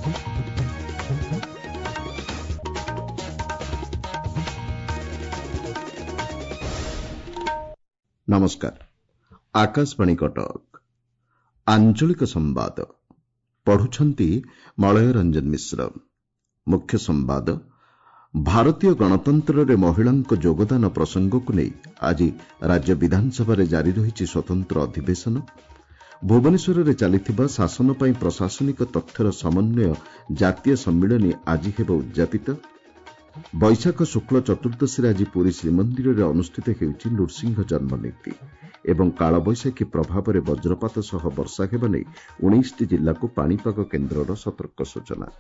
नमस्कार। आकाशवाणी कटक आंचलिक संवाद पढ़ुछंती मलय रंजन मिश्र। मुख्य संवाद भारतीय गणतंत्र रे महिलांक योगदान प्रसंग को नहीं आज राज्य विधानसभा जारी रही स्वतंत्र अधिवेशन। भुवनेश्वर में चली शासन पर प्रशासनिक तथ्यर समन्वय जातीय सम्मिलन आज हेब उद्यापित। बैशाख शुक्ल चतुर्दशी आज पुरी श्रीमंदिर में अनुष्ठित होउछि नृसिंह जन्मनीति एवं कालबैशाखी प्रभाव में वज्रपात सह वर्षा हेबा नै 19 जिला को पाणीपाग केन्द्रर सतर्क सूचना।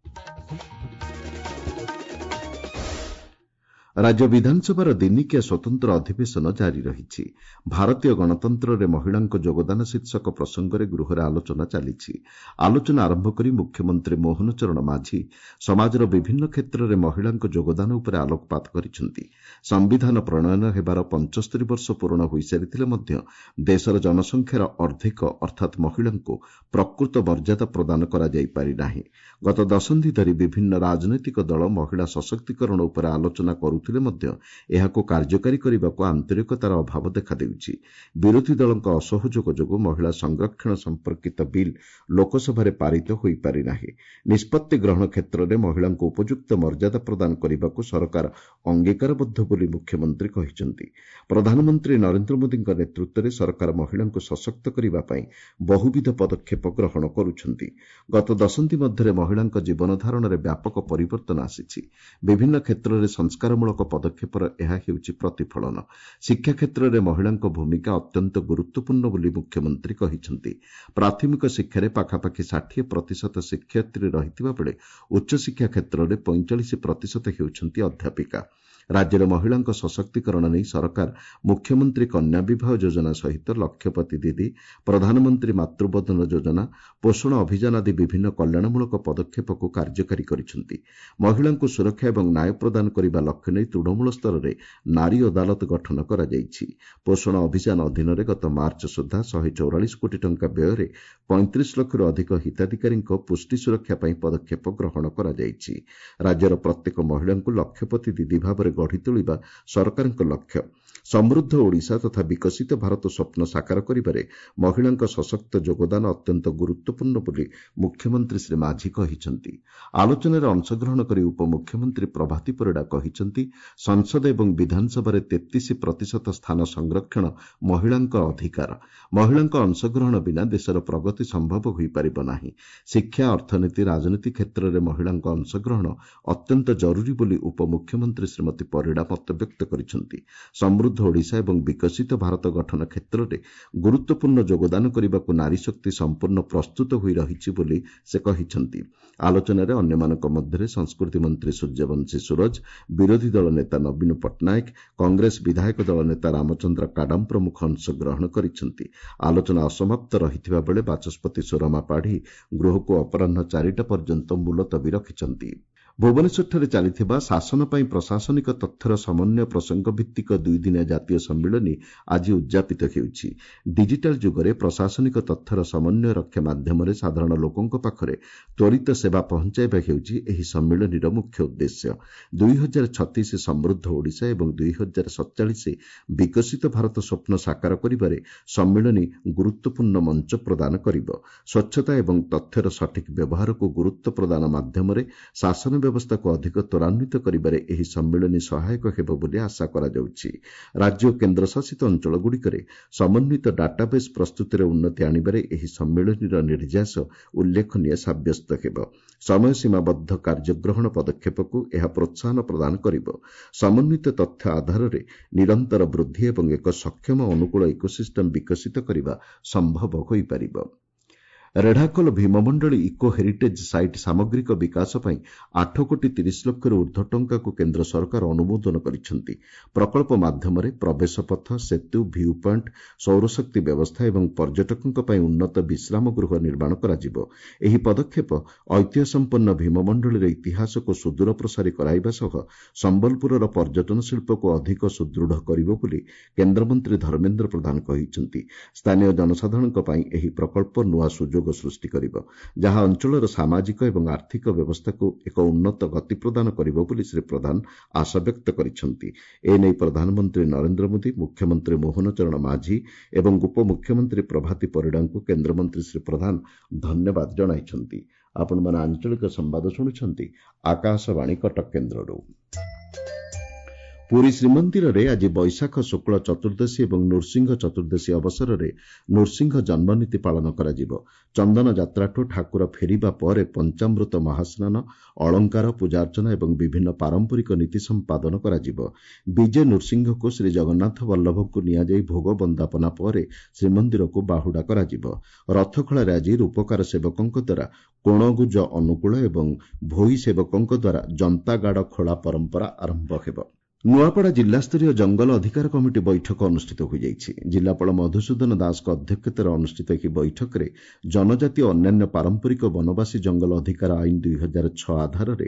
राज्य विधानसभा दिनिकिया स्वतंत्र अधिवेशन जारी रही। भारतीय गणतंत्र रे महिलांक योगदान शीर्षक प्रसंग में गृह में आलोचना चली। आलोचना आरंभ कर मुख्यमंत्री मोहन चरण माझी समाजर विभिन्न क्षेत्र में महिलांक योगदान उपर आलोकपात करिसेंति। संविधान प्रणयन हेबार 75 वर्ष पूर्ण हो सारिथिले मध्य देशर जनसंख्यार अर्धेक अर्थात महिलांको प्रकृत मर्यादा प्रदान करा जाई पारि नाही। गत दशंधि धरी विभिन्न राजनैतिक दल महिला सशक्तिकरण उपर आलोचना करुथिले मध्य एहाको कार्यकारी करबाको आंतरिकतार अभाव देखा देउछि। विरोधी दलक असहयोग जोगु महिला संरक्षण संपर्कित बिल लोकसभा पारित होई पारि नाही। निष्पत्ति ग्रहण क्षेत्र में महिलांको उपयुक्त मर्यादा प्रदान करबाको सरकार अंगीकारबद्ध बोली मुख्यमंत्री कहिसेंति। प्रधानमंत्री नरेंद्र मोदी नेतृत्व में सरकार महिलांको सशक्त करबा पई बहुविध पदक्षेप ग्रहण करुछंती। गत दशंधि मध्य महिलांको जीवन धारण में व्यापक परिवर्तन आसीछि। विभिन्न क्षेत्र में संस्कारमूलक पदक्षेपर यह हेउछि प्रतिफलन। शिक्षा क्षेत्र में महिलांको भूमिका अत्यंत गुरुत्वपूर्ण बोली मुख्यमंत्री कहिसेंति। प्राथमिक शिक्षार पाखापाखि 60% शिक्षयित्री रहिथिबा बेले उच्च शिक्षा क्षेत्र में 45% हेउछंती अध्यापिका। राज्य में महिलांको सशक्तिकरण नहीं सरकार मुख्यमंत्री कन्या विवाह योजना सहित लक्षपति दीदी, प्रधानमंत्री मातृबंधन योजना, पोषण अभियान आदि विभिन्न कल्याणमूलक पदक्षेप को कार्यकारी करिसेंति। महिलांको सुरक्षा एवं न्याय प्रदान करने लक्ष्य नहीं तृणमूल स्तर में नारी अदालत गठन करा जायछि। पोषण अभियान अधीन गत मार्च सुधा 144 कोटी टंका व्यय 35 लाख अधिक हिताधिकारी पुष्टि सुरक्षा पर पदक्षेप ग्रहण करा जायछि। राज्यर प्रत्येक महिला को लक्षपति दीदी भाव गढ़ी तोलिबा सरकारक लक्ष्य। समृद्ध ओडिशा तथा विकसित भारत स्वप्न साकार करिबारे महिलांक सशक्त योगदान अत्यंत गुरुत्वपूर्ण बोली मुख्यमंत्री श्री माझी कहिसेंति। आलोचनार अंशग्रहण करी उपमुख्यमंत्री प्रभाती परिडा कहिसेंति संसद एवं विधानसभा 33% स्थान संरक्षण महिलांक अधिकार। महिलांक अंशग्रहण बिना देशर प्रगति संभव होई परिबो नाही। शिक्षा, अर्थनीति, राजनीति क्षेत्र में महिलांक अंशग्रहण अत्यंत जरूरी बोली उपमुख्यमंत्री श्रीमती परिडा मत व्यक्त करिसेंति। समृद्ध ओडिशा एवं विकसित भारत गठन क्षेत्र में गुरुत्वपूर्ण योगदान करने नारी शक्ति संपूर्ण प्रस्तुत होई रहिछि बोली से कहिसेंति। आलोचना रे अन्यमानक मध्य संस्कृति मंत्री सूर्यवंशी सूरज, विरोधी दल नेता नवीन पट्टनायक, कांग्रेस विधायक दल नेता रामचंद्र काडाम प्रमुख अंशग्रहण करिसेंति। आलोचना असमाप्त रहिथिबा बेले बाचस्पति सोरमा पाढ़ी गृह को अपराह्न 4टा पर्यंत मुलतवी रखिसेंति। भुवनेश्वर चली शासन पर प्रशासनिक तथ्यर समन्वय प्रसंग भित्तिक 2 दिनिया जातीय सम्मिलन आज उद्यापित होउछि। डिजिटाल जुगरे प्रशासनिक तथ्यर समन्वय रक्षा माध्यम साधारण लोकों पाखरे त्वरित सेवा पहुंचाइबा हेउछि एही सम्मिलनीर मुख्य उद्देश्य। 2036 समृद्ध ओडिशा एवं 2047 विकसित भारत स्वप्न साकार करिबारे सम्मिलनी गुरुत्वपूर्ण मंच प्रदान करिबो। स्वच्छता एवं तथ्यर सठिक व्यवहार को गुरुत्व प्रदान माध्यम शासन व्यवस्था को अधिक त्वरान्वित करिबारे एही सम्मिलनी सहायक हेबो बोली आशा करा जाउछि। राज्य और केन्द्र शासित अंचल गुड़िकरे समन्वित डाटाबेस प्रस्तुतिर उन्नति आनिबारे एही सम्मिलनीर निर्यास उल्लेखनीय साब्यस्त हेबो। समय सीमाबद्ध कार्यग्रहण पदक्षेप को यह प्रोत्साहन प्रदान करिबो। समन्वित तथ्य आधार रे निरंतर वृद्धि एवं एक सक्षम अनुकूल इकोसिस्टम विकसित करिबा संभव होई परिबो। Redhakhol Bhimamandali eco heritage site सामग्रिक विकास पर 8 कोटी 30 लक्ष ऊर्ध्व टंका को केन्द्र सरकार अनुमोदन करिसेंति। प्रकल्प माध्यम प्रवेश पथ, सेतु, भ्यू पॉइंट, सौरशक्ति व्यवस्था एवं पर्यटकों पर उन्नत विश्राम गृह निर्माण कराजिबो। एही पदक्षेप ऐतिह्य संपन्न भीममंडलीर इतिहास को सुदूर प्रसारी कराइबा सह संबलपुरर पर्यटन शिल्प को अधिक सुदृढ़ करिबो बोली केन्द्रमंत्री धर्मेन्द्र प्रधान कहिसेंति। स्थानीय जनसाधारणक पई एही प्रकल्प नुआ सुजोग ସଂଯୋଗ ସୃଷ୍ଟି କରିବ, ଯାହା ଅଞ୍ଚଳର ସାମାଜିକ ଏବଂ ଆର୍ଥିକ ବ୍ୟବସ୍ଥାକୁ ଏକ ଉନ୍ନତ ଗତି ପ୍ରଦାନ କରିବ ବୋଲି ଶ୍ରୀ ପ୍ରଧାନ ଆଶାବ୍ୟକ୍ତ କରିଛନ୍ତି। ଏନେଇ ପ୍ରଧାନମନ୍ତ୍ରୀ ନରେନ୍ଦ୍ର ମୋଦି, ମୁଖ୍ୟମନ୍ତ୍ରୀ ମୋହନ ଚରଣ ମାଝୀ ଏବଂ ଉପମୁଖ୍ୟମନ୍ତ୍ରୀ ପ୍ରଭାତୀ ପରିଡ଼ାଙ୍କୁ କେନ୍ଦ୍ରମନ୍ତ୍ରୀ ଶ୍ରୀ ପ୍ରଧାନ ଧନ୍ୟବାଦ ଜଣାଇଛନ୍ତି। ଆପଣମାନେ ଆଞ୍ଚଳିକ ସମ୍ବାଦ ଶୁଣୁଛନ୍ତି ଆକାଶବାଣୀ କଟକ କେନ୍ଦ୍ରରୁ। ପୁରୀ ଶ୍ରୀମନ୍ଦିରରେ ଆଜି ବୈଶାଖ ଶୁକ୍ଳ ଚତୁର୍ଦ୍ଦଶୀ ଏବଂ ନୃସିଂହ ଚତୁର୍ଦ୍ଦଶୀ ଅବସରରେ ନୃସିଂହ ଜନ୍ମନୀତି ପାଳନ କରାଯିବ। ଚନ୍ଦନ ଯାତ୍ରାଠୁ ଠାକୁର ଫେରିବା ପରେ ପଞ୍ଚାମୃତ ମହାସ୍ନାନ, ଅଳଙ୍କାର, ପୂଜାର୍ଚ୍ଚନା ଏବଂ ବିଭିନ୍ନ ପାରମ୍ପରିକ ନୀତି ସମ୍ପାଦନ କରାଯିବ। ବିଜେ ନୃସିଂହକୁ ଶ୍ରୀଜଗନ୍ନାଥ ବଲ୍ଲଭଙ୍କୁ ନିଆଯାଇ ଭୋଗ ବନ୍ଦାପନା ପରେ ଶ୍ରୀମନ୍ଦିରକୁ ବାହୁଡ଼ା କରାଯିବ। ରଥଖଳାରେ ଆଜି ରୂପକାର ସେବକଙ୍କ ଦ୍ୱାରା କୋଣଗୁଜ ଅନୁକୂଳ ଏବଂ ଭୋଇ ସେବକଙ୍କ ଦ୍ୱାରା ଜନ୍ତାଗାଡ଼ ଖୋଳା ପରମ୍ପରା ଆରମ୍ଭ ହେବ। ନୂଆପଡ଼ା ଜିଲ୍ଲାସ୍ତରୀୟ ଜଙ୍ଗଲ ଅଧିକାର କମିଟି ବୈଠକ ଅନୁଷ୍ଠିତ ହୋଇଯାଇଛି। ଜିଲ୍ଲାପାଳ ମଧୁସୂଦନ ଦାସଙ୍କ ଅଧ୍ୟକ୍ଷତାରେ ଅନୁଷ୍ଠିତ ଏହି ବୈଠକରେ ଜନଜାତି ଓ ଅନ୍ୟାନ୍ୟ ପାରମ୍ପରିକ ବନବାସୀ ଜଙ୍ଗଲ ଅଧିକାର ଆଇନ 2006 ଆଧାରରେ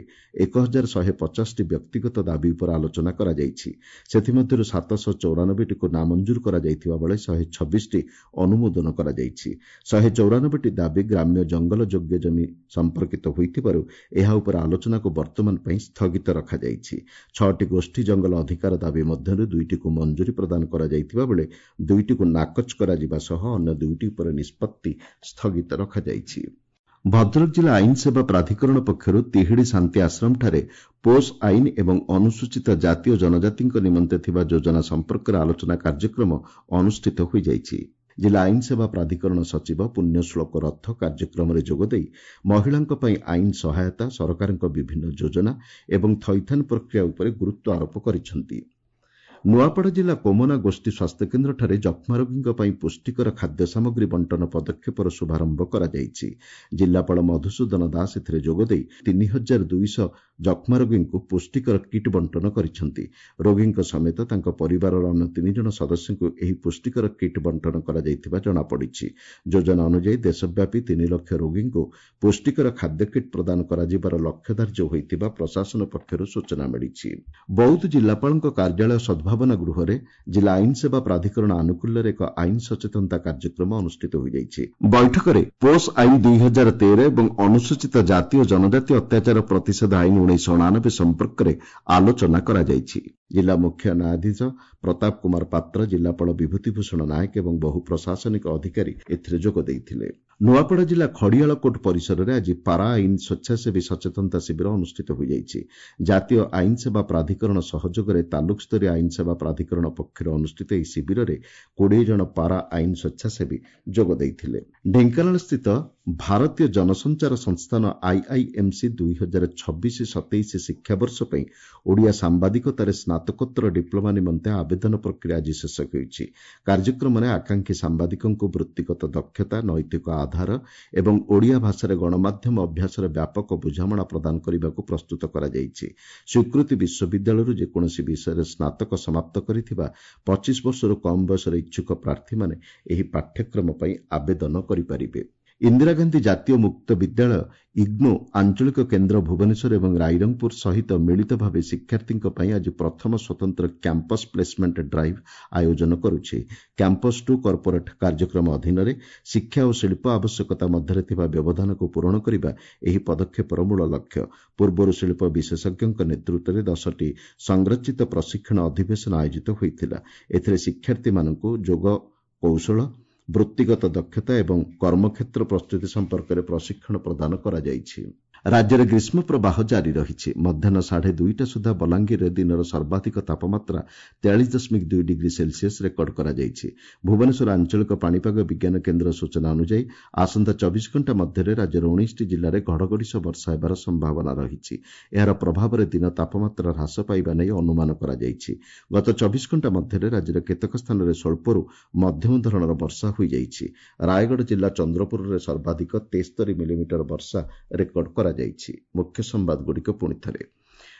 1150ଟି ବ୍ୟକ୍ତିଗତ ଦାବି ଉପରେ ଆଲୋଚନା କରାଯାଇଛି। ସେଥିମଧ୍ୟରୁ 794ଟିକୁ ନାମଞ୍ଜୁର କରାଯାଇଥିବା ବେଳେ 126ଟି ଅନୁମୋଦନ କରାଯାଇଛି। 194ଟି ଦାବି ଗ୍ରାମ୍ୟ ଜଙ୍ଗଲ ଯୋଗ୍ୟ ଜମି ସମ୍ପର୍କିତ ହୋଇଥିବାରୁ ଏହା ଉପରେ ଆଲୋଚନାକୁ ବର୍ତ୍ତମାନ ପାଇଁ ସ୍ଥଗିତ ରଖାଯାଇଛି। 6ଟି ଗୋଷ୍ଠୀ ଜଙ୍ଗଲ ଅଧିକାର ଦାବି ମଧ୍ୟରୁ 2ଟିକୁ ମଞ୍ଜୁରୀ ପ୍ରଦାନ କରାଯାଇଥିବା ବେଳେ 2ଟିକୁ ନାକଚ କରାଯିବା ସହ ଅନ୍ୟ 2ଟି ଉପରେ ନିଷ୍ପତ୍ତି ସ୍ଥଗିତ ରଖାଯାଇଛି। ଭଦ୍ରକ ଜିଲ୍ଲା ଆଇନ ସେବା ପ୍ରାଧିକରଣ ପକ୍ଷରୁ ତିହିଡି ଶାନ୍ତି ଆଶ୍ରମଠାରେ ପୋଷ ଆଇନ ଏବଂ ଅନୁସୂଚିତ ଜାତି ଓ ଜନଜାତିଙ୍କ ନିମନ୍ତେ ଥିବା ଯୋଜନା ସମ୍ପର୍କରେ ଆଲୋଚନା କାର୍ଯ୍ୟକ୍ରମ ଅନୁଷ୍ଠିତ ହୋଇଯାଇଛି। ଜିଲ୍ଲା ଆଇନ ସେବା ପ୍ରାଧିକରଣ ସଚିବ ପୁଣ୍ୟଶ୍ଳୋକ ରଥ କାର୍ଯ୍ୟକ୍ରମରେ ଯୋଗଦେଇ ମହିଳାଙ୍କ ପାଇଁ ଆଇନ ସହାୟତା, ସରକାରଙ୍କ ବିଭିନ୍ନ ଯୋଜନା ଏବଂ ଥଇଥାନ ପ୍ରକ୍ରିୟା ଉପରେ ଗୁରୁତ୍ୱ ଆରୋପ କରିଛନ୍ତି। ନୂଆପଡ଼ା ଜିଲ୍ଲା କୋମନା ଗୋଷ୍ଠୀ ସ୍ୱାସ୍ଥ୍ୟକେନ୍ଦ୍ରଠାରେ ଯକ୍ଷ୍ମା ରୋଗୀଙ୍କ ପାଇଁ ପୁଷ୍ଟିକର ଖାଦ୍ୟ ସାମଗ୍ରୀ ବଣ୍ଟନ ପଦକ୍ଷେପର ଶୁଭାରମ୍ଭ କରାଯାଇଛି। ଜିଲ୍ଲାପାଳ ମଧୁସୂଦନ ଦାସ ଏଥିରେ ଯୋଗଦେଇ 3200 ଯକ୍ଷ୍ମା ରୋଗୀଙ୍କୁ ପୁଷ୍ଟିକର କିଟ୍ ବଣ୍ଟନ କରିଛନ୍ତି। ରୋଗୀଙ୍କ ସମେତ ତାଙ୍କ ପରିବାରର ଅନ୍ୟ 3 ଜଣ ସଦସ୍ୟଙ୍କୁ ଏହି ପୁଷ୍ଟିକର କିଟ୍ ବଣ୍ଟନ କରାଯାଇଥିବା ଜଣାପଡ଼ିଛି। ଯୋଜନା ଅନୁଯାୟୀ ଦେଶବ୍ୟାପୀ 3 ଲକ୍ଷ ରୋଗୀଙ୍କୁ ପୁଷ୍ଟିକର ଖାଦ୍ୟ କିଟ୍ ପ୍ରଦାନ କରାଯିବାର ଲକ୍ଷ୍ୟ ଧାର୍ଯ୍ୟ ହୋଇଥିବା ପ୍ରଶାସନ ପକ୍ଷରୁ ସୂଚନା ମିଳିଛି। ବୌଦ୍ଧ ଜିଲ୍ଲାପାଳଙ୍କ କାର୍ଯ୍ୟାଳୟ ସଦ୍ଭାବନା ଗୃହରେ ଜିଲ୍ଲା ଆଇନ ସେବା ପ୍ରାଧିକରଣ ଆନୁକୂଲ୍ୟରେ ଏକ ଆଇନ ସଚେତନତା କାର୍ଯ୍ୟକ୍ରମ ଅନୁଷ୍ଠିତ ହୋଇଯାଇଛି। ବୈଠକରେ ପୋଷ ଆଇନ 2013 ଏବଂ ଅନୁସୂଚିତ ଜାତି ଓ ଜନଜାତି ଅତ୍ୟାଚାର ପ୍ରତିଷେଧ ଆଇନ 1989 ସମ୍ପର୍କରେ ଆଲୋଚନା କରାଯାଇଛି। ଜିଲ୍ଲା ମୁଖ୍ୟ ନ୍ୟାୟାଧୀଶ ପ୍ରତାପ କୁମାର ପାତ୍ର, ଜିଲ୍ଲାପାଳ ବିଭୂତିଭୂଷଣ ନାୟକ ଏବଂ ବହୁ ପ୍ରଶାସନିକ ଅଧିକାରୀ ଏଥିରେ ଯୋଗ ଦେଇଥିଲେ। ନୂଆପଡ଼ା ଜିଲ୍ଲା ଖଡ଼ିଆଳକୋଟ ପରିସରରେ ଆଜି ପାରା ଆଇନ ସ୍ୱେଚ୍ଛାସେବୀ ସଚେତନତା ଶିବିର ଅନୁଷ୍ଠିତ ହୋଇଯାଇଛି। ଜାତୀୟ ଆଇନ ସେବା ପ୍ରାଧିକରଣ ସହଯୋଗରେ ତାଲୁକସ୍ତରୀୟ ଆଇନ ସେବା ପ୍ରାଧିକରଣ ପକ୍ଷରୁ ଅନୁଷ୍ଠିତ ଏହି ଶିବିରରେ 20 ଜଣ ପାରା ଆଇନ ସ୍ୱେଚ୍ଛାସେବୀ ଯୋଗ ଦେଇଥିଲେ। ଢେଙ୍କାନାଳସ୍ଥିତ ଭାରତୀୟ ଜନସଞ୍ଚାର ସଂସ୍ଥାନ ଆଇଆଇଏମ୍ସି 2026-27 ଶିକ୍ଷାବର୍ଷ ପାଇଁ ଓଡ଼ିଆ ସାମ୍ବାଦିକତାରେ ସ୍ନାତକୋତ୍ତର ଡିପ୍ଲୋମା ନିମନ୍ତେ ଆବେଦନ ପ୍ରକ୍ରିୟା ଆଜି ଶେଷ ହେଉଛି। କାର୍ଯ୍ୟକ୍ରମରେ ଆକାଂକ୍ଷୀ ସାମ୍ବାଦିକଙ୍କୁ ବୃତ୍ତିଗତ ଦକ୍ଷତା, ନୈତିକ ଆଧାର ଏବଂ ଓଡ଼ିଆ ଭାଷାରେ ଗଣମାଧ୍ୟମ ଅଭ୍ୟାସର ବ୍ୟାପକ ବୁଝାମଣା ପ୍ରଦାନ କରିବାକୁ ପ୍ରସ୍ତୁତ କରାଯାଇଛି। ସ୍ୱୀକୃତି ବିଶ୍ୱବିଦ୍ୟାଳୟରୁ ଯେକୌଣସି ବିଷୟରେ ସ୍ନାତକ ସମାପ୍ତ କରିଥିବା 25 ବର୍ଷରୁ କମ୍ ବୟସର ଇଚ୍ଛୁକ ପ୍ରାର୍ଥୀମାନେ ଏହି ପାଠ୍ୟକ୍ରମ ପାଇଁ ଆବେଦନ କରିପାରିବେ। ଇନ୍ଦିରା ଗାନ୍ଧୀ ଜାତୀୟ ମୁକ୍ତ ବିଦ୍ୟାଳୟ ଇଗ୍ନୋ ଆଞ୍ଚଳିକ କେନ୍ଦ୍ର ଭୁବନେଶ୍ୱର ଏବଂ ରାଇରଙ୍ଗପୁର ସହିତ ମିଳିତ ଭାବେ ଶିକ୍ଷାର୍ଥୀଙ୍କ ପାଇଁ ଆଜି ପ୍ରଥମ ସ୍ୱତନ୍ତ୍ର କ୍ୟାମ୍ପସ୍ ପ୍ଲେସମେଣ୍ଟ ଡ୍ରାଇଭ୍ ଆୟୋଜନ କରୁଛି। କ୍ୟାମ୍ପସ୍ ଟୁ କର୍ପୋରେଟ୍ କାର୍ଯ୍ୟକ୍ରମ ଅଧୀନରେ ଶିକ୍ଷା ଓ ଶିଳ୍ପ ଆବଶ୍ୟକତା ମଧ୍ୟରେ ଥିବା ବ୍ୟବଧାନକୁ ପୂରଣ କରିବା ଏହି ପଦକ୍ଷେପର ମୂଳ ଲକ୍ଷ୍ୟ। ପୂର୍ବରୁ ଶିଳ୍ପ ବିଶେଷଜ୍ଞଙ୍କ ନେତୃତ୍ୱରେ 10ଟି ସଂରଚିତ ପ୍ରଶିକ୍ଷଣ ଅଧିବେଶନ ଆୟୋଜିତ ହୋଇଥିଲା। ଏଥିରେ ଶିକ୍ଷାର୍ଥୀମାନଙ୍କୁ ଯୋଗ କୌଶଳ, ବୃତ୍ତିଗତ ଦକ୍ଷତା ଏବଂ କର୍ମକ୍ଷେତ୍ର ପ୍ରସ୍ତୁତି ସମ୍ପର୍କରେ ପ୍ରଶିକ୍ଷଣ ପ୍ରଦାନ କରାଯାଇଛି। ରାଜ୍ୟରେ ଗ୍ରୀଷ୍ମ ପ୍ରବାହ ଜାରି ରହିଛି। ମଧ୍ୟାହ୍ନ 2:30 ସୁଦ୍ଧା ବଲାଙ୍ଗୀରରେ ଦିନର ସର୍ବାଧିକ ତାପମାତ୍ରା 43.2 ଡିଗ୍ରୀ ସେଲ୍ସିୟସ୍ ରେକର୍ଡ କରାଯାଇଛି। ଭୁବନେଶ୍ୱର ଆଞ୍ଚଳିକ ପାଣିପାଗ ବିଜ୍ଞାନ କେନ୍ଦ୍ର ସୂଚନା ଅନୁଯାୟୀ ଆସନ୍ତା 24 ଘଣ୍ଟା ମଧ୍ୟରେ ରାଜ୍ୟର 19ଟି ଜିଲ୍ଲାରେ ଘଡ଼ଘଡ଼ି ସହ ବର୍ଷା ହେବାର ସମ୍ଭାବନା ରହିଛି। ଏହାର ପ୍ରଭାବରେ ଦିନ ତାପମାତ୍ରା ହ୍ରାସ ପାଇବା ନେଇ ଅନୁମାନ କରାଯାଇଛି। ଗତ 24 ଘଣ୍ଟା ମଧ୍ୟରେ ରାଜ୍ୟର କେତେକ ସ୍ଥାନରେ ସ୍ୱଳ୍ପରୁ ମଧ୍ୟମ ଧରଣର ବର୍ଷା ହୋଇଯାଇଛି। ରାୟଗଡ଼ ଜିଲ୍ଲା ଚନ୍ଦ୍ରପୁରରେ ସର୍ବାଧିକ 73 ମିଲିମିଟର ବର୍ଷା ରେକର୍ଡ କରାଯାଇଛି। ମୁଖ୍ୟ ସମ୍ବାଦଗୁଡ଼ିକ ପୁଣିଥରେ।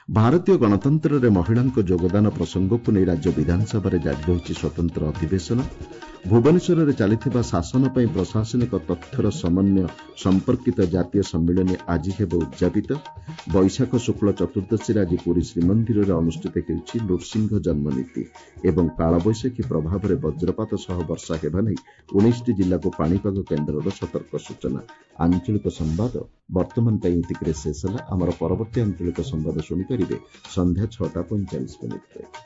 ଭାରତୀୟ ଗଣତନ୍ତ୍ରରେ ମହିଳାଙ୍କ ଯୋଗଦାନ ପ୍ରସଙ୍ଗକୁ ନେଇ ରାଜ୍ୟ ବିଧାନସଭାରେ ଜାରି ରହିଛି ସ୍ୱତନ୍ତ୍ର ଅଧିବେଶନ। ଭୁବନେଶ୍ୱରରେ ଚାଲିଥିବା ଶାସନ ପାଇଁ ପ୍ରଶାସନିକ ତଥ୍ୟର ସମନ୍ୱୟ ସମ୍ପର୍କିତ ଜାତୀୟ ସମ୍ମିଳନୀ ଆଜି ହେବ ଉଦ୍ଯାପିତ। ବୈଶାଖ ଶୁକ୍ଳ ଚତୁର୍ଦ୍ଦଶୀରେ ଆଜି ପୁରୀ ଶ୍ରୀମନ୍ଦିରରେ ଅନୁଷ୍ଠିତ ହେଉଛି ନୃସିଂହ ଜନ୍ମନୀତି ଏବଂ କାଳବୈଶାଖୀ ପ୍ରଭାବରେ ବଜ୍ରପାତ ସହ ବର୍ଷା ହେବା ନେଇ 19ଟି ଜିଲ୍ଲାକୁ ପାଣିପାଗ କେନ୍ଦ୍ରର ସତର୍କ ସୂଚନା। ଆଞ୍ଚଳିକ ସମ୍ବାଦ ବର୍ତ୍ତମାନ ପାଇଁ ଏତିକିରେ ଶେଷ ହେଲା। ଆମର ପରବର୍ତ୍ତୀ ଆଞ୍ଚଳିକ ସମ୍ବାଦ ଶୁଣିପାରିବେ ସନ୍ଧ୍ୟା 6:45 ମିନିଟ୍ରେ।